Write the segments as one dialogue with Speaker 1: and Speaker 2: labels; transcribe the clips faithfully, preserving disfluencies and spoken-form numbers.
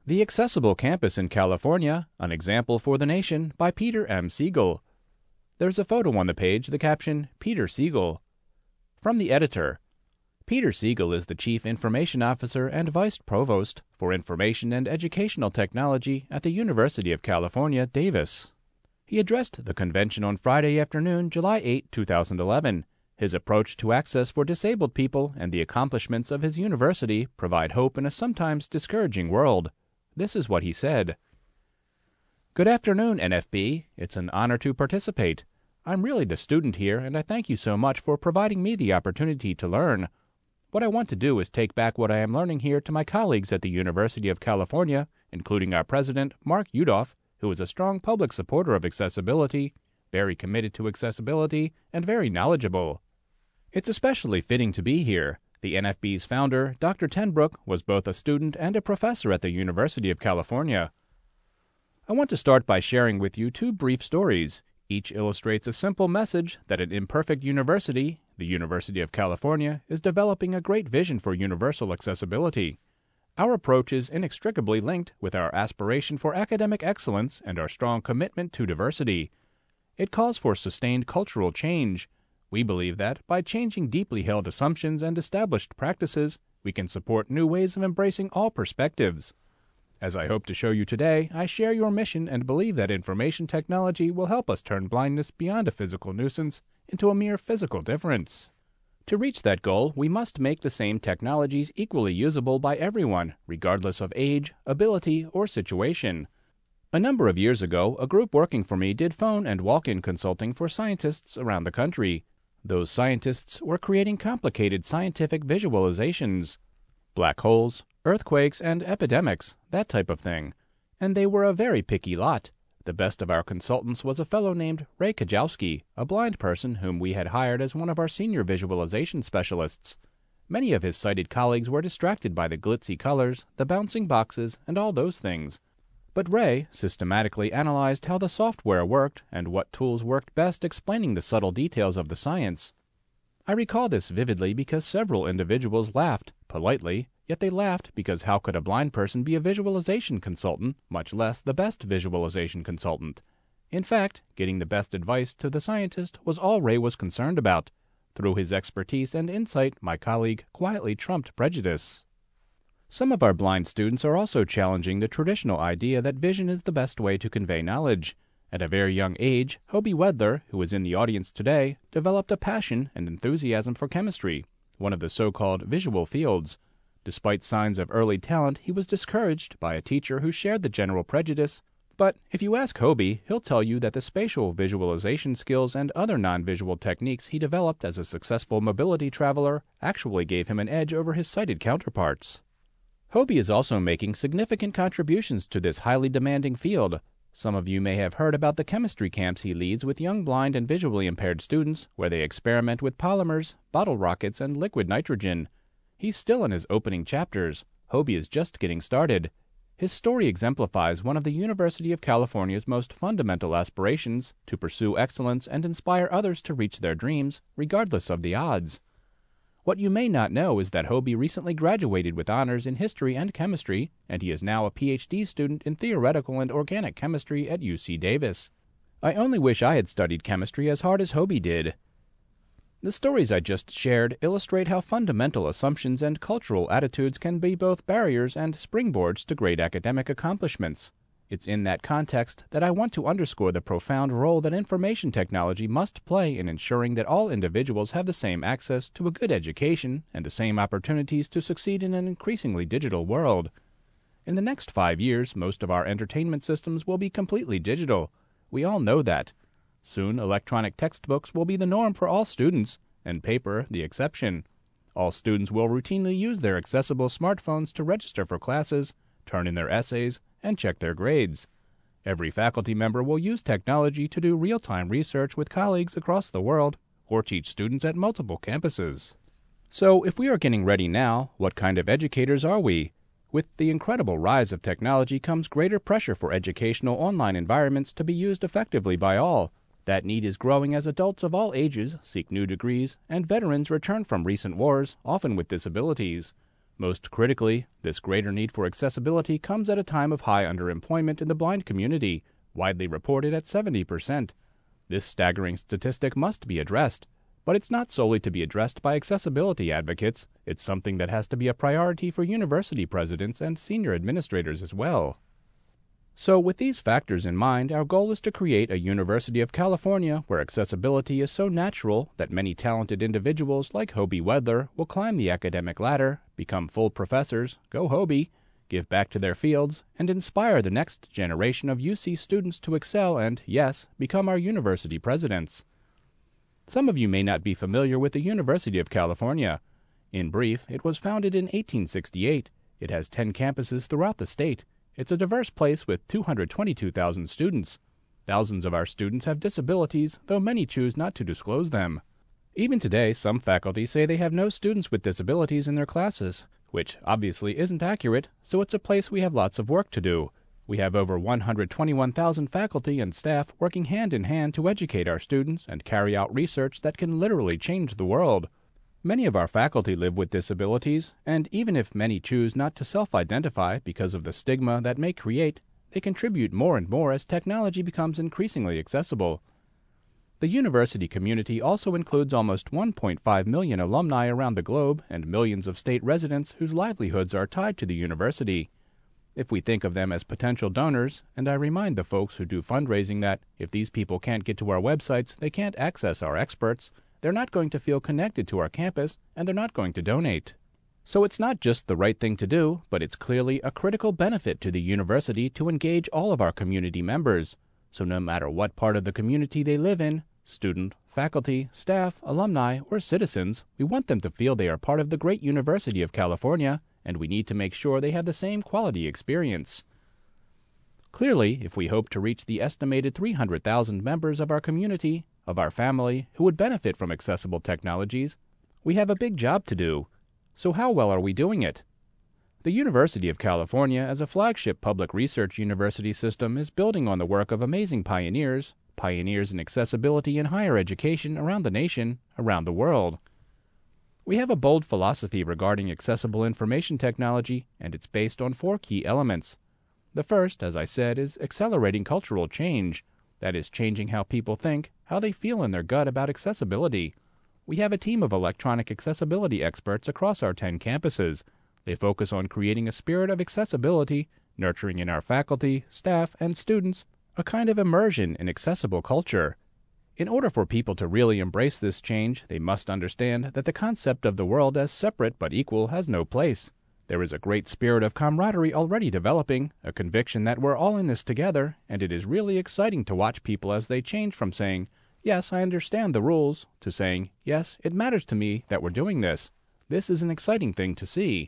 Speaker 1: The Accessible Campus in California, An Example for the Nation by Peter M. Siegel. There's a photo on the page, the caption, Peter Siegel. From the editor. Peter Siegel is the Chief Information Officer and Vice Provost for Information and Educational Technology at the University of California, Davis. He addressed the convention on Friday afternoon, July eighth, two thousand eleven. His approach to access for disabled people and the accomplishments of his university provide hope in a sometimes discouraging world. This is what he said. Good afternoon, N F B. It's an honor to participate. I'm really the student here, and I thank you so much for providing me the opportunity to learn. What I want to do is take back what I am learning here to my colleagues at the University of California, including our president, Mark Yudof, who is a strong public supporter of accessibility, very committed to accessibility, and very knowledgeable. It's especially fitting to be here. The N F B's founder, Doctor Tenbrook, was both a student and a professor at the University of California. I want to start by sharing with you two brief stories. Each illustrates a simple message that an imperfect university, the University of California, is developing a great vision for universal accessibility. Our approach is inextricably linked with our aspiration for academic excellence and our strong commitment to diversity. It calls for sustained cultural change. We believe that, by changing deeply held assumptions and established practices, we can support new ways of embracing all perspectives. As I hope to show you today, I share your mission and believe that information technology will help us turn blindness beyond a physical nuisance into a mere physical difference. To reach that goal, we must make the same technologies equally usable by everyone, regardless of age, ability, or situation. A number of years ago, a group working for me did phone and walk-in consulting for scientists around the country. Those scientists were creating complicated scientific visualizations. Black holes, earthquakes, and epidemics, that type of thing. And they were a very picky lot. The best of our consultants was a fellow named Ray Kajowski, a blind person whom we had hired as one of our senior visualization specialists. Many of his sighted colleagues were distracted by the glitzy colors, the bouncing boxes, and all those things. But Ray systematically analyzed how the software worked and what tools worked best, explaining the subtle details of the science. I recall this vividly because several individuals laughed, politely, yet they laughed because how could a blind person be a visualization consultant, much less the best visualization consultant? In fact, getting the best advice to the scientist was all Ray was concerned about. Through his expertise and insight, my colleague quietly trumped prejudice. Some of our blind students are also challenging the traditional idea that vision is the best way to convey knowledge. At a very young age, Hobie Wedler, who is in the audience today, developed a passion and enthusiasm for chemistry, one of the so-called visual fields. Despite signs of early talent, he was discouraged by a teacher who shared the general prejudice. But if you ask Hobie, he'll tell you that the spatial visualization skills and other non-visual techniques he developed as a successful mobility traveler actually gave him an edge over his sighted counterparts. Hobie is also making significant contributions to this highly demanding field. Some of you may have heard about the chemistry camps he leads with young blind and visually impaired students, where they experiment with polymers, bottle rockets, and liquid nitrogen. He's still in his opening chapters. Hobie is just getting started. His story exemplifies one of the University of California's most fundamental aspirations, to pursue excellence and inspire others to reach their dreams, regardless of the odds. What you may not know is that Hobie recently graduated with honors in history and chemistry, and he is now a P H D student in theoretical and organic chemistry at U C Davis. I only wish I had studied chemistry as hard as Hobie did. The stories I just shared illustrate how fundamental assumptions and cultural attitudes can be both barriers and springboards to great academic accomplishments. It's in that context that I want to underscore the profound role that information technology must play in ensuring that all individuals have the same access to a good education and the same opportunities to succeed in an increasingly digital world. In the next five years, most of our entertainment systems will be completely digital. We all know that. Soon, electronic textbooks will be the norm for all students, and paper the exception. All students will routinely use their accessible smartphones to register for classes, turn in their essays, and check their grades. Every faculty member will use technology to do real-time research with colleagues across the world, or teach students at multiple campuses. So, if we are getting ready now, what kind of educators are we? With the incredible rise of technology comes greater pressure for educational online environments to be used effectively by all. That need is growing as adults of all ages seek new degrees, and veterans return from recent wars, often with disabilities. Most critically, this greater need for accessibility comes at a time of high underemployment in the blind community, widely reported at seventy percent. This staggering statistic must be addressed, but it's not solely to be addressed by accessibility advocates. It's something that has to be a priority for university presidents and senior administrators as well. So with these factors in mind, our goal is to create a University of California where accessibility is so natural that many talented individuals like Hobie Wedler will climb the academic ladder, become full professors, go Hobie, give back to their fields, and inspire the next generation of U C students to excel and, yes, become our university presidents. Some of you may not be familiar with the University of California. In brief, it was founded in eighteen sixty-eight. It has ten campuses throughout the state. It's a diverse place with two hundred twenty-two thousand students. Thousands of our students have disabilities, though many choose not to disclose them. Even today, some faculty say they have no students with disabilities in their classes, which obviously isn't accurate, so it's a place we have lots of work to do. We have over one hundred twenty-one thousand faculty and staff working hand in hand to educate our students and carry out research that can literally change the world. Many of our faculty live with disabilities, and even if many choose not to self-identify because of the stigma that may create, they contribute more and more as technology becomes increasingly accessible. The university community also includes almost one point five million alumni around the globe and millions of state residents whose livelihoods are tied to the university. If we think of them as potential donors, and I remind the folks who do fundraising that if these people can't get to our websites, they can't access our experts, they're not going to feel connected to our campus, and they're not going to donate. So it's not just the right thing to do, but it's clearly a critical benefit to the university to engage all of our community members. So no matter what part of the community they live in, student, faculty, staff, alumni, or citizens, we want them to feel they are part of the great University of California, and we need to make sure they have the same quality experience. Clearly, if we hope to reach the estimated three hundred thousand members of our community, of our family, who would benefit from accessible technologies, we have a big job to do. So how well are we doing it? The University of California, as a flagship public research university system, is building on the work of amazing pioneers, pioneers in accessibility in higher education around the nation, around the world. We have a bold philosophy regarding accessible information technology, and it's based on four key elements. The first, as I said, is accelerating cultural change. That is, changing how people think, how they feel in their gut about accessibility. We have a team of electronic accessibility experts across our ten campuses. They focus on creating a spirit of accessibility, nurturing in our faculty, staff, and students a kind of immersion in accessible culture. In order for people to really embrace this change, they must understand that the concept of the world as separate but equal has no place. There is a great spirit of camaraderie already developing, a conviction that we're all in this together, and it is really exciting to watch people as they change from saying, "Yes, I understand the rules," to saying, "Yes, it matters to me that we're doing this." This is an exciting thing to see.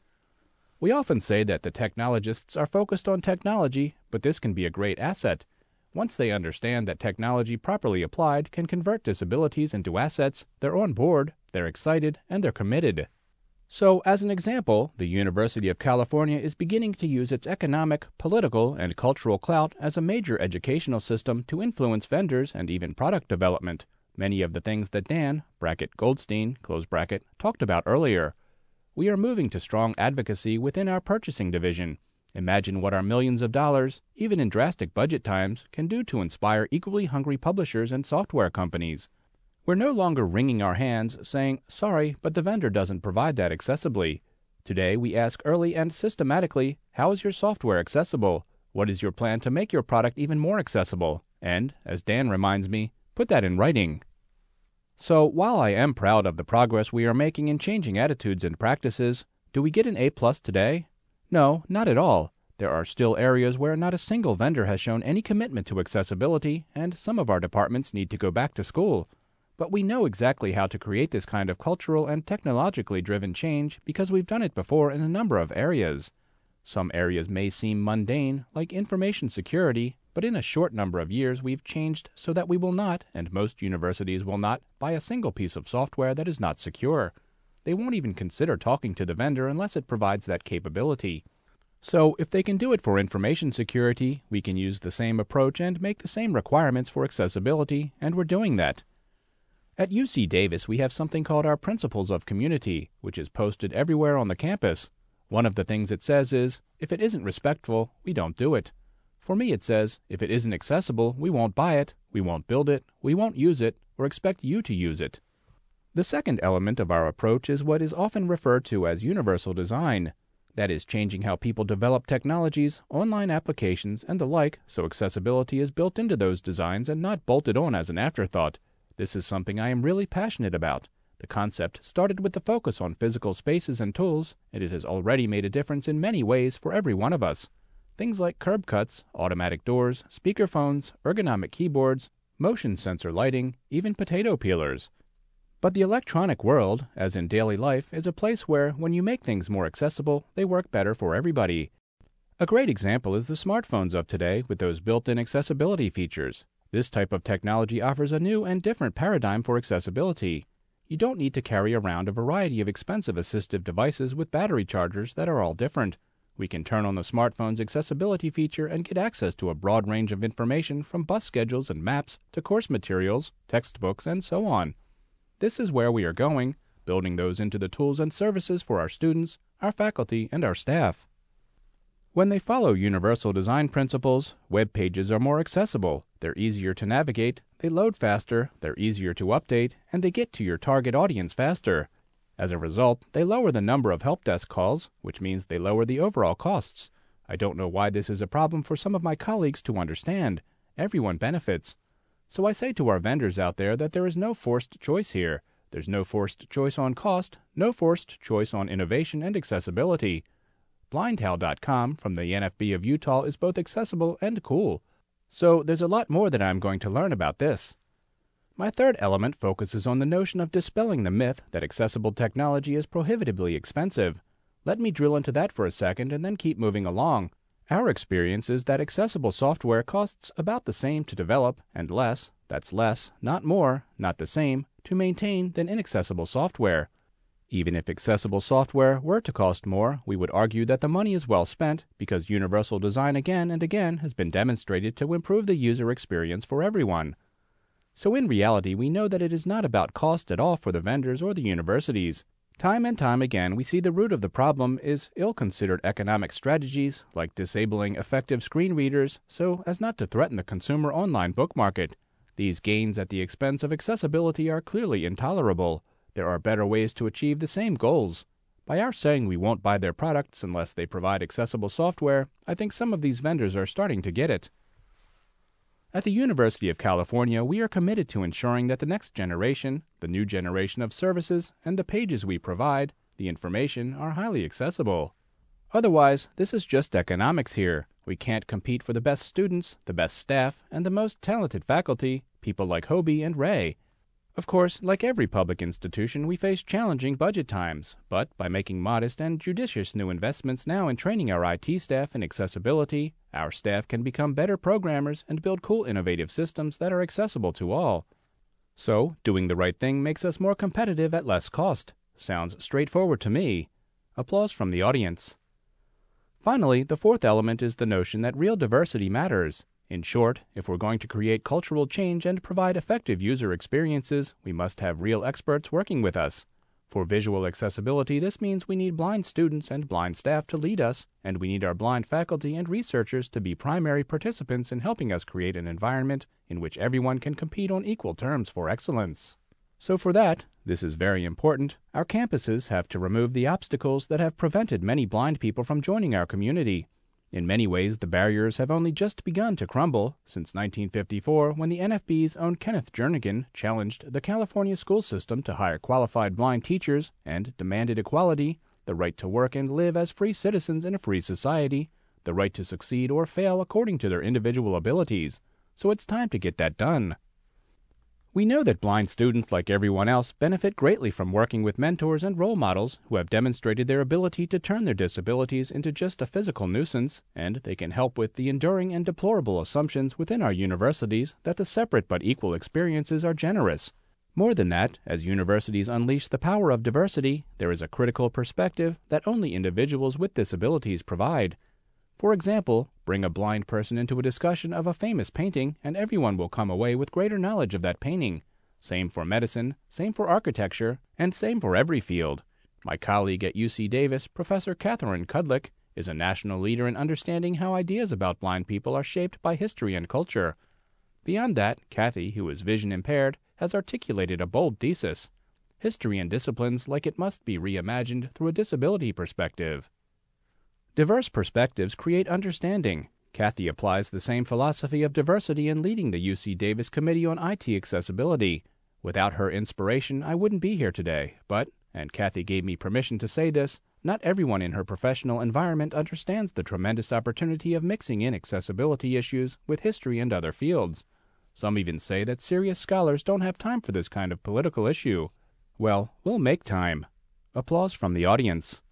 Speaker 1: We often say that the technologists are focused on technology, but this can be a great asset. Once they understand that technology properly applied can convert disabilities into assets, they're on board, they're excited, and they're committed. So, as an example, the University of California is beginning to use its economic, political, and cultural clout as a major educational system to influence vendors and even product development, many of the things that Dan, bracket Goldstein, close bracket, talked about earlier. We are moving to strong advocacy within our purchasing division. Imagine what our millions of dollars, even in drastic budget times, can do to inspire equally hungry publishers and software companies. We're no longer wringing our hands saying, "Sorry, but the vendor doesn't provide that accessibly." Today we ask early and systematically, how is your software accessible? What is your plan to make your product even more accessible? And, as Dan reminds me, put that in writing. So, while I am proud of the progress we are making in changing attitudes and practices, do we get an A plus today? No, not at all. There are still areas where not a single vendor has shown any commitment to accessibility, and some of our departments need to go back to school. But we know exactly how to create this kind of cultural and technologically driven change because we've done it before in a number of areas. Some areas may seem mundane, like information security, but in a short number of years we've changed so that we will not, and most universities will not, buy a single piece of software that is not secure. They won't even consider talking to the vendor unless it provides that capability. So, if they can do it for information security, we can use the same approach and make the same requirements for accessibility, and we're doing that. At U C Davis, we have something called our Principles of Community, which is posted everywhere on the campus. One of the things it says is, if it isn't respectful, we don't do it. For me, it says, if it isn't accessible, we won't buy it, we won't build it, we won't use it, or expect you to use it. The second element of our approach is what is often referred to as universal design. That is, changing how people develop technologies, online applications, and the like, so accessibility is built into those designs and not bolted on as an afterthought. This is something I am really passionate about. The concept started with the focus on physical spaces and tools, and it has already made a difference in many ways for every one of us. Things like curb cuts, automatic doors, speakerphones, ergonomic keyboards, motion sensor lighting, even potato peelers. But the electronic world, as in daily life, is a place where, when you make things more accessible, they work better for everybody. A great example is the smartphones of today with those built-in accessibility features. This type of technology offers a new and different paradigm for accessibility. You don't need to carry around a variety of expensive assistive devices with battery chargers that are all different. We can turn on the smartphone's accessibility feature and get access to a broad range of information from bus schedules and maps to course materials, textbooks, and so on. This is where we are going, building those into the tools and services for our students, our faculty, and our staff. When they follow universal design principles, web pages are more accessible, they're easier to navigate, they load faster, they're easier to update, and they get to your target audience faster. As a result, they lower the number of help desk calls, which means they lower the overall costs. I don't know why this is a problem for some of my colleagues to understand. Everyone benefits. So I say to our vendors out there that there is no forced choice here. There's no forced choice on cost, no forced choice on innovation and accessibility. Blindhal dot com from the N F B of Utah is both accessible and cool. So there's a lot more that I'm going to learn about this. My third element focuses on the notion of dispelling the myth that accessible technology is prohibitively expensive. Let me drill into that for a second and then keep moving along. Our experience is that accessible software costs about the same to develop and less, that's less, not more, not the same, to maintain than inaccessible software. Even if accessible software were to cost more, we would argue that the money is well spent because universal design again and again has been demonstrated to improve the user experience for everyone. So in reality, we know that it is not about cost at all for the vendors or the universities. Time and time again, we see the root of the problem is ill-considered economic strategies like disabling effective screen readers so as not to threaten the consumer online book market. These gains at the expense of accessibility are clearly intolerable. There are better ways to achieve the same goals. By our saying we won't buy their products unless they provide accessible software, I think some of these vendors are starting to get it. At the University of California, we are committed to ensuring that the next generation, the new generation of services, and the pages we provide, the information, are highly accessible. Otherwise, this is just economics here. We can't compete for the best students, the best staff, and the most talented faculty, people like Hobie and Ray. Of course, like every public institution, we face challenging budget times, but by making modest and judicious new investments now in training our I T staff in accessibility, our staff can become better programmers and build cool innovative systems that are accessible to all. So, doing the right thing makes us more competitive at less cost. Sounds straightforward to me. Applause from the audience. Finally, the fourth element is the notion that real diversity matters. In short, if we're going to create cultural change and provide effective user experiences, we must have real experts working with us. For visual accessibility, this means we need blind students and blind staff to lead us, and we need our blind faculty and researchers to be primary participants in helping us create an environment in which everyone can compete on equal terms for excellence. So for that, this is very important, our campuses have to remove the obstacles that have prevented many blind people from joining our community. In many ways, the barriers have only just begun to crumble since nineteen fifty-four, when the N F B's own Kenneth Jernigan challenged the California school system to hire qualified blind teachers and demanded equality, the right to work and live as free citizens in a free society, the right to succeed or fail according to their individual abilities. So it's time to get that done. We know that blind students, like everyone else, benefit greatly from working with mentors and role models who have demonstrated their ability to turn their disabilities into just a physical nuisance, and they can help with the enduring and deplorable assumptions within our universities that the separate but equal experiences are generous. More than that, as universities unleash the power of diversity, there is a critical perspective that only individuals with disabilities provide. For example, bring a blind person into a discussion of a famous painting and everyone will come away with greater knowledge of that painting. Same for medicine, same for architecture, and same for every field. My colleague at U C Davis, Professor Catherine Kudlick, is a national leader in understanding how ideas about blind people are shaped by history and culture. Beyond that, Kathy, who is vision impaired, has articulated a bold thesis. History and disciplines like it must be reimagined through a disability perspective. Diverse perspectives create understanding. Kathy applies the same philosophy of diversity in leading the U C Davis Committee on I T Accessibility. Without her inspiration, I wouldn't be here today, but, and Kathy gave me permission to say this, not everyone in her professional environment understands the tremendous opportunity of mixing in accessibility issues with history and other fields. Some even say that serious scholars don't have time for this kind of political issue. Well, we'll make time. Applause from the audience.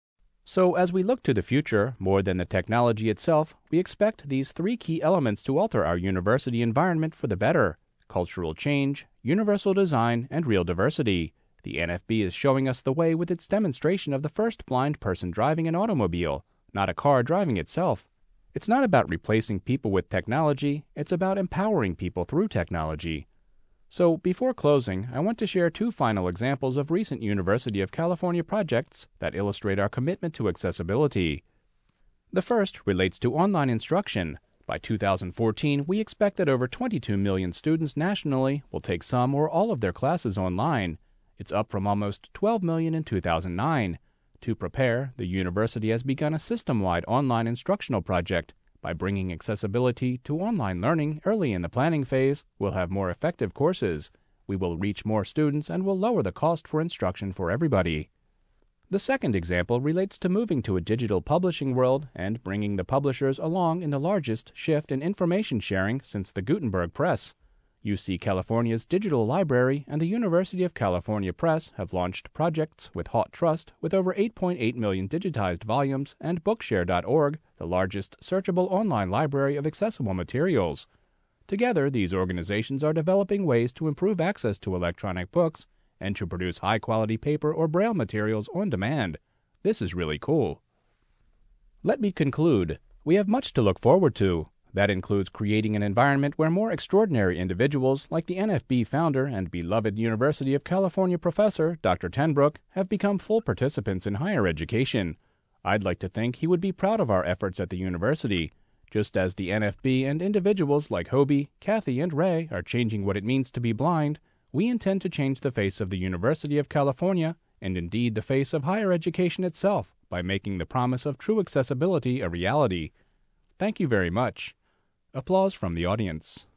Speaker 1: So, as we look to the future, more than the technology itself, we expect these three key elements to alter our university environment for the better: cultural change, universal design, and real diversity. The N F B is showing us the way with its demonstration of the first blind person driving an automobile, not a car driving itself. It's not about replacing people with technology, it's about empowering people through technology. So, before closing, I want to share two final examples of recent University of California projects that illustrate our commitment to accessibility. The first relates to online instruction. By two thousand fourteen, we expect that over twenty-two million students nationally will take some or all of their classes online. It's up from almost twelve million in two thousand nine. To prepare, the university has begun a system-wide online instructional project. By bringing accessibility to online learning early in the planning phase, we'll have more effective courses. We will reach more students and will lower the cost for instruction for everybody. The second example relates to moving to a digital publishing world and bringing the publishers along in the largest shift in information sharing since the Gutenberg Press. U C California's Digital Library and the University of California Press have launched projects with Haught Trust with over eight point eight million digitized volumes and Bookshare dot org, the largest searchable online library of accessible materials. Together, these organizations are developing ways to improve access to electronic books and to produce high-quality paper or braille materials on demand. This is really cool. Let me conclude. We have much to look forward to. That includes creating an environment where more extraordinary individuals like the N F B founder and beloved University of California professor, Doctor Tenbrook, have become full participants in higher education. I'd like to think he would be proud of our efforts at the university. Just as the N F B and individuals like Hobie, Kathy, and Ray are changing what it means to be blind, we intend to change the face of the University of California, and indeed the face of higher education itself, by making the promise of true accessibility a reality. Thank you very much. Applause from the audience.